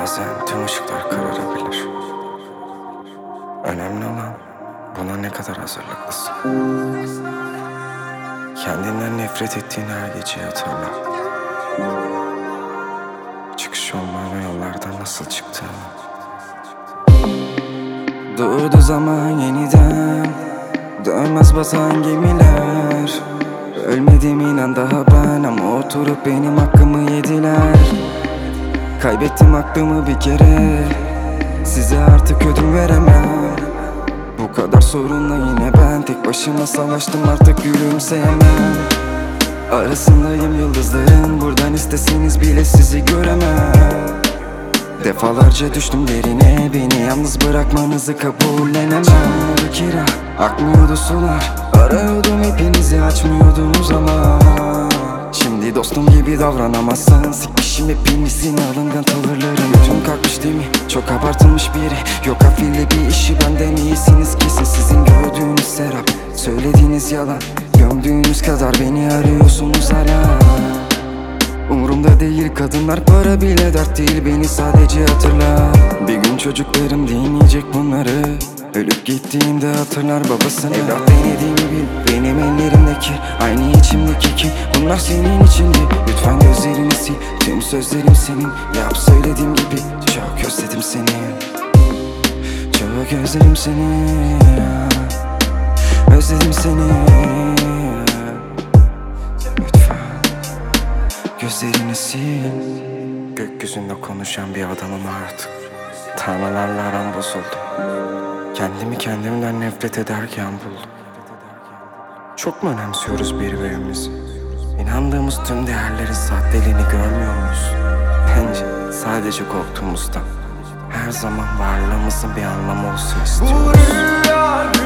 Bazen tüm ışıklar kararabilir. Önemli olan buna ne kadar hazırlıklısın. Kendinden nefret ettiğin her geceyi hatırla. Çıkış olmayan yollardan nasıl çıktığını. Durdu zaman yeniden, dönmez batan gemiler. Ölmedim inan daha ben, ama oturup benim hakkımı yediler. Kaybettim aklımı bir kere, size artık ödün veremem. Bu kadar sorunla yine ben tek başıma savaştım, artık gülümseyemem. Arasındayım yıldızların, buradan isteseniz bile sizi göremem. Defalarca düştüm derine, beni yalnız bırakmanızı kabullenemem. Çamurdu kira, akmıyordu sular, arıyordum hepinizi açmıyordunuz ama. Şimdi dostum gibi davranamazsın, sikmişim hepinizin alıngan tavırlarını. Tüm kalkmış değil mi? Çok abartılmış biri. Yok afilli bir işi, benden iyisiniz kesin. Sizin gördüğünüz serap, söylediğiniz yalan. Gömdüğünüz kadar beni arıyorsunuz hala. Umurumda değil kadınlar, para bile dert değil, beni sadece hatırla. Bir gün çocuklarım dinleyecek bunları, ölüp gittiğimde hatırlar babasını. Evlat denediğimi bil, benim ellerimdeki aynı içimdeki ki bunlar senin içindi. Lütfen gözlerini sil, tüm sözlerim senin. Yap söylediğim gibi, çok özledim seni. Çok özledim seni. Özledim seni. Gözlerini sil. Gökyüzünde konuşan bir adamım artık. Tanrılarla aram bozuldu. Kendimi kendimden nefret ederken buldum. Çok mu önemsiyoruz birbirimizi? İnandığımız tüm değerlerin sahteliğini görmüyor muyuz? Bence sadece korktuğumuzdan. Her zaman varlığımızın bir anlamı olsun istiyoruz. Bu rüya